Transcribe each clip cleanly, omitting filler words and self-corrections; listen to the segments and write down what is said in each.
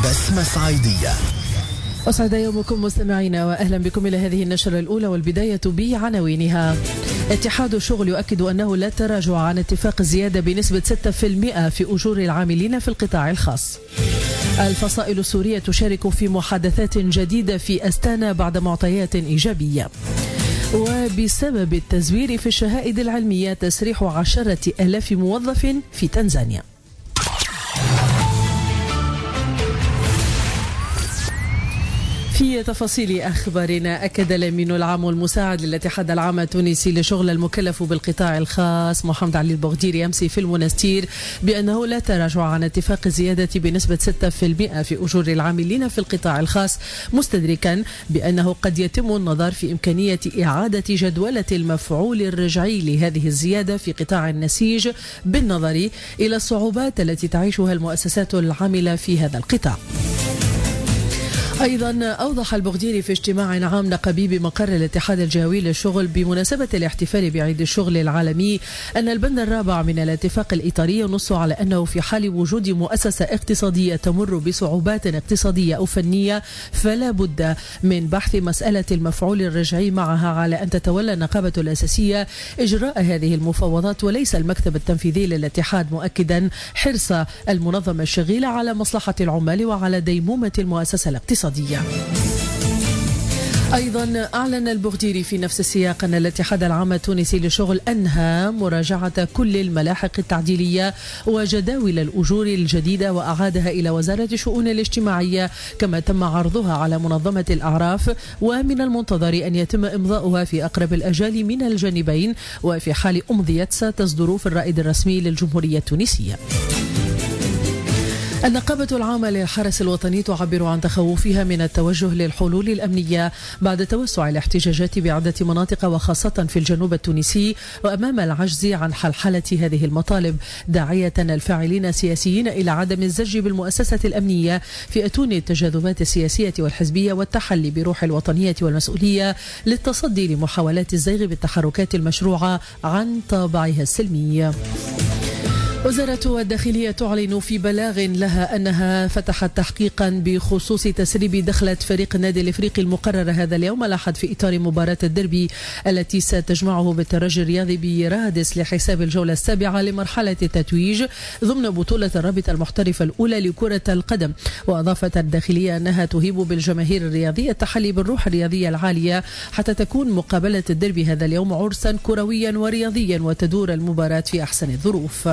بسمة صعيدية. أسعد يومكم مستمعينا وأهلا بكم إلى هذه النشرة الأولى والبداية بعناوينها. اتحاد الشغل يؤكد أنه لا تراجع عن اتفاق الزيادة بنسبة 6% في أجور العاملين في القطاع الخاص. الفصائل السورية تشارك في محادثات جديدة في أستانا بعد معطيات إيجابية. وبسبب التزوير في الشهائد العلمية تسريح 10,000 موظف في تنزانيا. في تفاصيل أخبارنا، أكد الأمين العام المساعد للاتحاد العام التونسي لشغل المكلف بالقطاع الخاص محمد علي البغديري أمس في المنستير بأنه لا تراجع عن اتفاق الزيادة بنسبة 6% في أجور العاملين في القطاع الخاص، مستدركا بأنه قد يتم النظر في إمكانية إعادة جدولة المفعول الرجعي لهذه الزيادة في قطاع النسيج بالنظر إلى الصعوبات التي تعيشها المؤسسات العاملة في هذا القطاع. أيضا أوضح البغديري في اجتماع عام نقابي بمقر الاتحاد الجهوي للشغل بمناسبة الاحتفال بعيد الشغل العالمي أن البند الرابع من الاتفاق الإطاري ينص على أنه في حال وجود مؤسسة اقتصادية تمر بصعوبات اقتصادية أو فنية فلا بد من بحث مسألة المفعول الرجعي معها، على أن تتولى النقابة الأساسية إجراء هذه المفاوضات وليس المكتب التنفيذي للاتحاد، مؤكدا حرص المنظمة الشغيلة على مصلحة العمال وعلى ديمومة المؤسسة الاقتصادية. أيضا أعلن البغديري في نفس السياق أن الاتحاد العام التونسي للشغل أنهى مراجعة كل الملاحق التعديلية وجداول الأجور الجديدة وأعادها إلى وزارة الشؤون الاجتماعية، كما تم عرضها على منظمة الأعراف، ومن المنتظر أن يتم إمضاؤها في أقرب الأجال من الجانبين، وفي حال أمضيت ستصدر في الرائد الرسمي للجمهورية التونسية. النقابة العامة للحرس الوطني تعبر عن تخوفها من التوجه للحلول الأمنية بعد توسع الاحتجاجات بعدة مناطق وخاصة في الجنوب التونسي، وأمام العجز عن حلحلة هذه المطالب، داعية الفاعلين السياسيين إلى عدم الزج بالمؤسسة الأمنية في أتون التجاذبات السياسية والحزبية والتحلي بروح الوطنية والمسؤولية للتصدي لمحاولات الزيغ بالتحركات المشروعة عن طابعها السلمي. وزارة الداخلية تعلن في بلاغ لها أنها فتحت تحقيقا بخصوص تسريب دخلة فريق النادي الإفريقي المقرر هذا اليوم الأحد في إطار مباراة الدربي التي ستجمعه بالترجي الرياضي برادس لحساب الجولة السابعة لمرحلة التتويج ضمن بطولة الرابطة المحترفة الأولى لكرة القدم. وأضافت الداخلية أنها تهيب بالجماهير الرياضية التحلي بالروح الرياضية العالية حتى تكون مقابلة الدربي هذا اليوم عرسا كرويا ورياضيا وتدور المباراة في أحسن الظروف.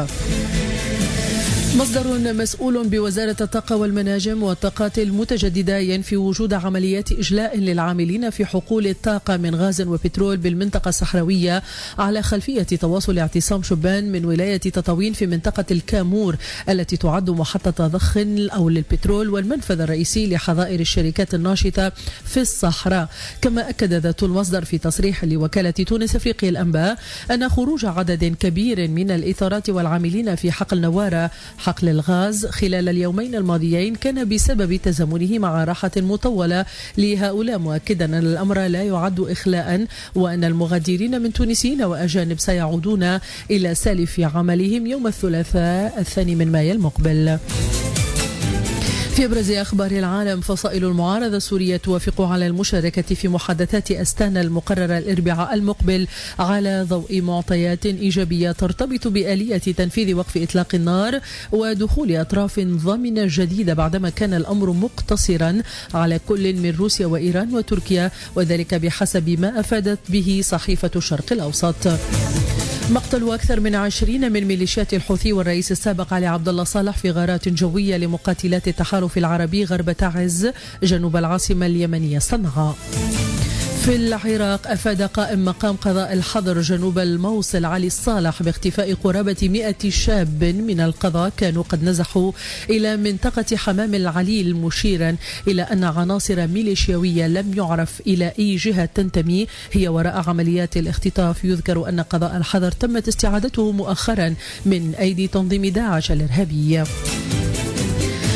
مصدر مسؤول بوزارة الطاقة والمناجم والطاقات المتجددة ينفي وجود عمليات إجلاء للعاملين في حقول الطاقة من غاز وبترول بالمنطقة الصحراوية على خلفية تواصل اعتصام شبان من ولاية تطاوين في منطقة الكامور التي تعد محطة ضخ أو للبترول والمنفذ الرئيسي لحظائر الشركات الناشطة في الصحراء. كما أكد ذات المصدر في تصريح لوكالة تونس أفريقيا الأنباء أن خروج عدد كبير من الإطارات والعاملين في حقل نوارة حقل الغاز خلال اليومين الماضيين كان بسبب تزامنه مع راحة مطولة لهؤلاء، مؤكدا أن الأمر لا يعد إخلاء وأن المغادرين من تونسيين وأجانب سيعودون إلى سالف عملهم يوم الثلاثاء 2 مايو المقبل. في أبرز أخبار العالم، فصائل المعارضة السورية توافق على المشاركة في محادثات أستانا المقررة الأربعاء المقبل على ضوء معطيات إيجابية ترتبط بآلية تنفيذ وقف إطلاق النار ودخول أطراف ضامنة جديدة، بعدما كان الأمر مقتصرا على كل من روسيا وإيران وتركيا، وذلك بحسب ما أفادت به صحيفة الشرق الأوسط. مقتل أكثر من 20 من ميليشيات الحوثي والرئيس السابق علي عبد الله صالح في غارات جوية لمقاتلات التحالف العربي غرب تعز جنوب العاصمة اليمنية صنعاء. في العراق أفاد قائم مقام قضاء الحظر جنوب الموصل علي الصالح باختفاء قرابة 100 شاب من القضاء كانوا قد نزحوا إلى منطقة حمام العليل، مشيرا إلى أن عناصر ميليشياوية لم يعرف إلى أي جهة تنتمي هي وراء عمليات الاختطاف. يذكر أن قضاء الحظر تمت استعادته مؤخرا من أيدي تنظيم داعش الإرهابي.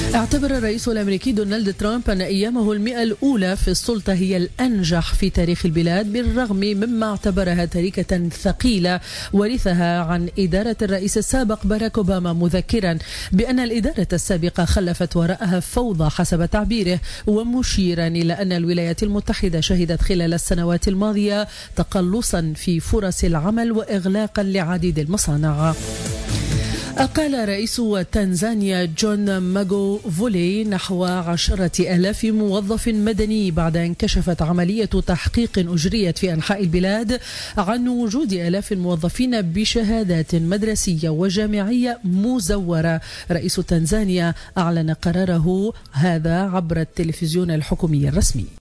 اعتبر الرئيس الأمريكي دونالد ترامب أن أيامه 100 الأولى في السلطة هي الأنجح في تاريخ البلاد، بالرغم مما اعتبرها تركة ثقيلة ورثها عن إدارة الرئيس السابق باراك أوباما، مذكرا بأن الإدارة السابقة خلفت وراءها فوضى حسب تعبيره، ومشيرا إلى أن الولايات المتحدة شهدت خلال السنوات الماضية تقلصا في فرص العمل وإغلاقا لعديد المصانع. أقال رئيس تنزانيا جون ماغوفولي نحو 10,000 موظف مدني بعد أن كشفت عملية تحقيق أجريت في أنحاء البلاد عن وجود آلاف الموظفين بشهادات مدرسية وجامعية مزورة. رئيس تنزانيا أعلن قراره هذا عبر التلفزيون الحكومي الرسمي.